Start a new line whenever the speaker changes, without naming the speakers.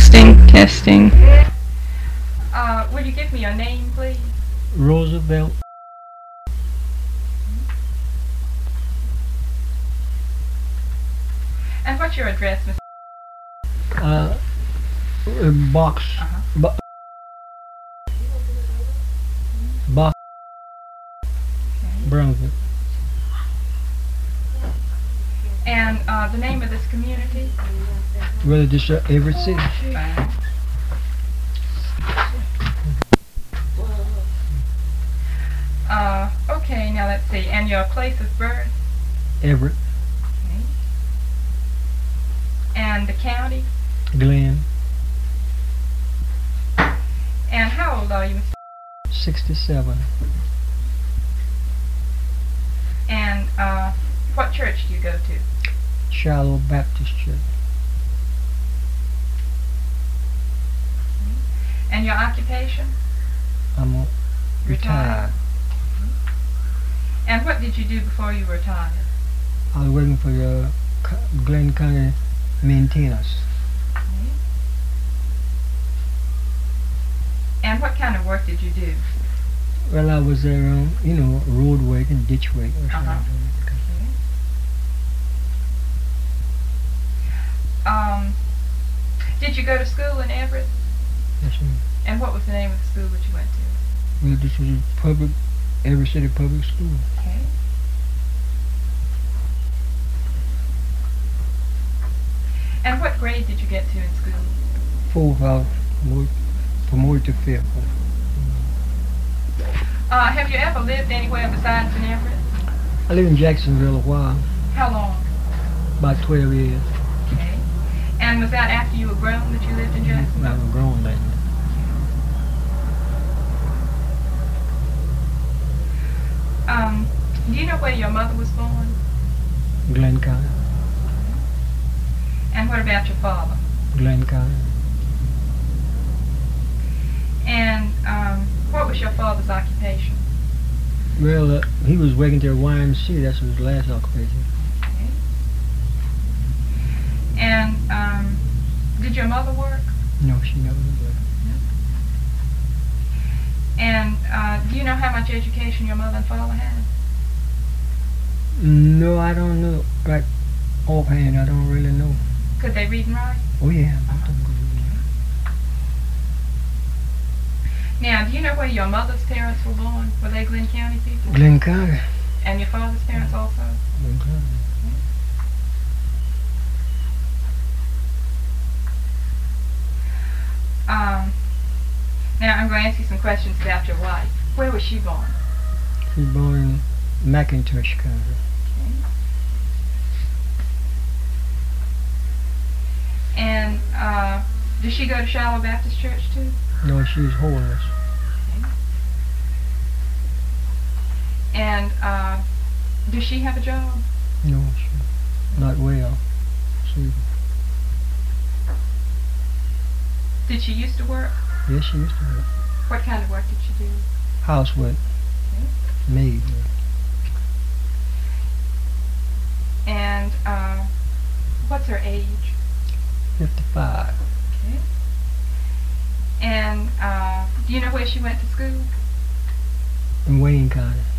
Testing, testing.
Will you give me your name, please?
Roosevelt.
And what's your address, Mr.?
Box. Box. Brunswick.
And the name of this community?
Really, just Everett City.
Fine. Okay, now let's see. And your place of birth?
Everett.
Okay. And the county?
Glenn.
And how old are you, Mr.?
67.
And what church do you go to?
Shiloh Baptist Church.
And your occupation?
I'm retired.
And what did you do before you retired?
I was working for the Glenn County maintenance.
Okay. And what kind of work did you do?
Well, I was there, road work and ditch work or something.
Did you go to school in Everett?
Yes, sir.
And what was the name of the school that you went to?
Well, this was a Everett City Public School.
Okay. And what grade did you get to in school?
4th, I was promoted to 5th.
Have you ever lived anywhere besides in Everett?
I lived in Jacksonville a while,
How long?
about 12 years.
Okay. And was that after you were grown that you lived in Jacksonville?
I was grown then.
Do you know where your mother was born?
Glenn County.
And what about your father?
Glenn County.
And what was your father's occupation?
Well, he was working to a YMCA. That's his last occupation.
Okay. And did your mother work?
No, she never did work.
And do you know how much education your mother and father had?
No, I don't know. Like, offhand, I don't really know.
Could they read and write?
Oh, yeah.
Now, do you know where your mother's parents were born? Were they Glenn County people?
Glenn County.
And your father's parents also?
Glenn County.
Now, I'm going to ask you some questions about your wife. Where was she born?
She was born in McIntosh County.
Okay. And did she go to Shiloh Baptist Church too?
No, she was homeless.
Okay. And does she have a job?
No, she not well. She,
Did she used to work?
yes, she used to work.
What kind of work did she do?
Housework.
Okay.
Maid.
And what's her age?
55.
Okay. And do you know where she went to school?
In Wayne County.